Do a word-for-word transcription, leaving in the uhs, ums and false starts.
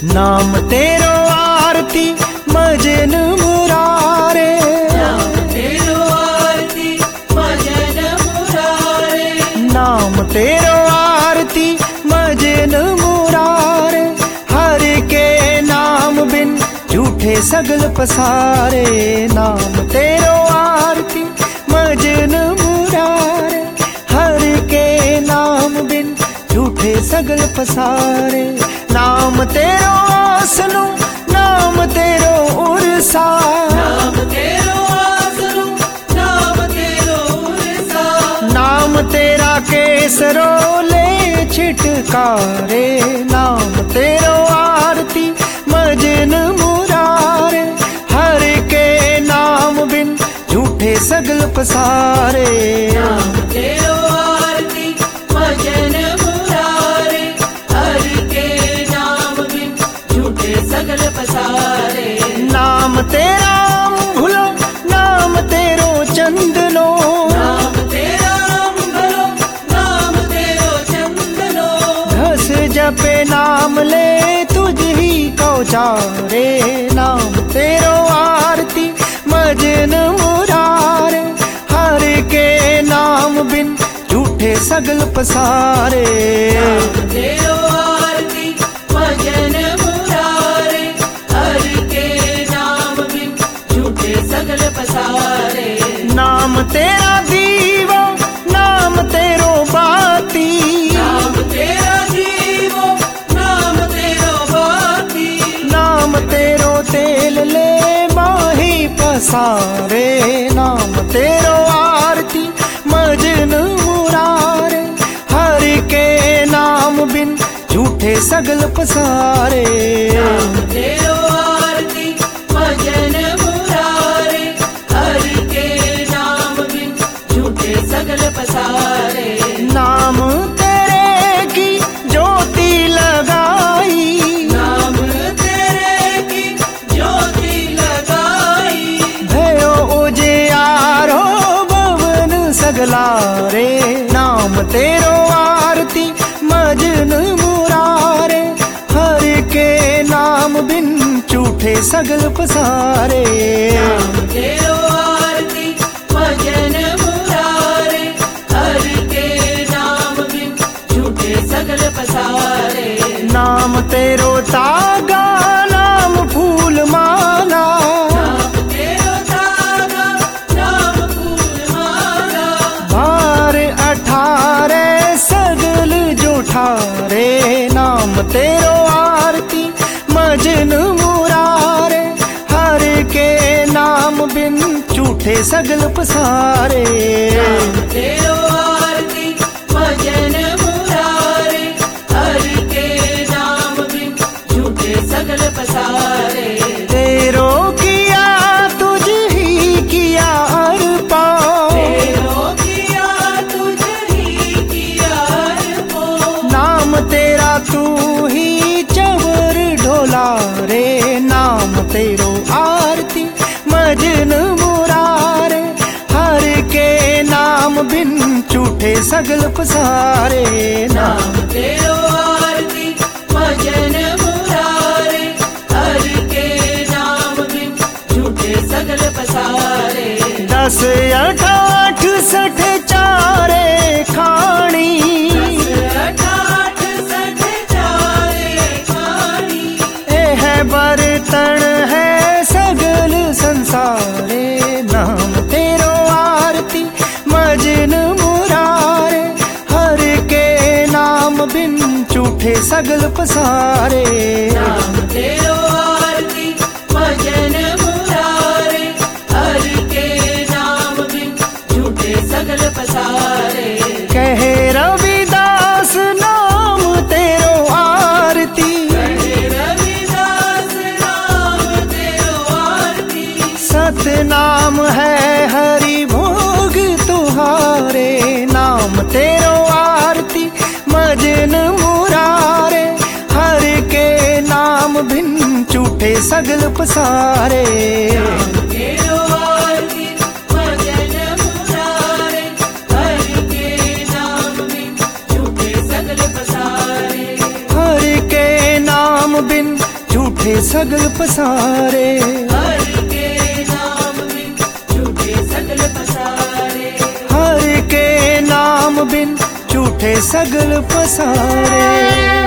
नाम तेरो आरती मजन मुरारे, नाम तेरो आरती मजन मुरारे, नाम तेरो आरती मजन मुरारे। हर के नाम बिन झूठे सगल पसारे, नाम तेरो आरती मजन मुरारे। हर के नाम बिन झूठे सगल पसारे, नाम तेरो आसनु नाम तेरो उरसा, नाम तेरो आसनु नाम तेरो उरसा। नाम तेरा केसरो ले छिटकारे, नाम तेरो आरती मजन मुरारे। हर के नाम बिन झूठे सगल पसारे, नाम तेरो आरती मजन मुरारे। हर के नाम बिन झूठे सगल पसारे, नाम तेरा भूलो नाम तेरो चंदनो, नाम तेरा मंगलो नाम तेरो चंदनो। घस जपे नाम ले तुझ ही को चारे, नाम तेरो आरती मजन मुरारे। हर के नाम बिन झूठे सगल पसारे, नाम तेरो आरती मजन मुरारे। हर के नाम बिन झूठे सगल पसारे, नाम तेरा दीवा नाम तेरो बाती, नाम तेरा जीवो नाम तेरो बाती। नाम तेरो तेल ले माही पसारे, नाम तेरो आरती मजन मुरारे। हर के नाम बिन झूठे सगल पसारे, नाम तेरो आरती मजन मुरारे। हर के नाम बिन झूठे सगल पसारे, नाम तेरे की ज्योति लगाई, नाम तेरे की ज्योति लगाई। भयो उजियारो भवन सगलारे, नाम तेरो आरती मजन मुरारे। हर के नाम बिन झूठे सगल पसारे, नाम तेरो आरती मजन मुरारे। हर के नाम बिन झूठे सगल पसारे, नाम तेरो तागा नाम फूल माला, नाम तेरो तागा नाम फूल माला। बार अठारे सगल जोठारे, नाम तेरो आरती मजन मुरारे। हर के नाम बिन झूठे सगल पसारे, नाम तेरो आरती मजन मुरारे। हर के नाम बिन झूठे सगल पसारे, तेरो किया तुझ ही किया अर्पा, तेरो किया तुझ ही किया अर्पो। नाम तेरा तू ही चवर ढोला रे, नाम तेरो आरती मजन मुरारे। हर के नाम बिन झूठे सगल पसारे, नाम तेरो आरती मजन मुरारे। हर के नाम बिन झूठे सगल पसारे, दस अठाठ सठ चारे खाणी, अठाठ सठ चारे खानी। ए है बर्तन है सगल संसारे, नाम तेरो आरती मजन मुरारे। हर के नाम बिन झूठे सगल पसारे, नाम तेरो आरती मजन मुरारे। हर के नाम बिन झूठे सगल पसारे, कहे रविदास नाम तेरो आरती, कहे रविदास नाम तेरो आरती। सतनाम है हरि भोग तुहारे, नाम तेरो आरती मजन मुरारे। हर के नाम बिन झूठे सगल पसारे, नाम तेरो आरती मजन मुरारे। हर के नाम बिन झूठे सगल पसारे, हर के नाम बिन झूठे सगल पसारे। हरि के नाम बिन झूठे सगल पसारे। हरि के नाम बिन झूठे सगल पसारे।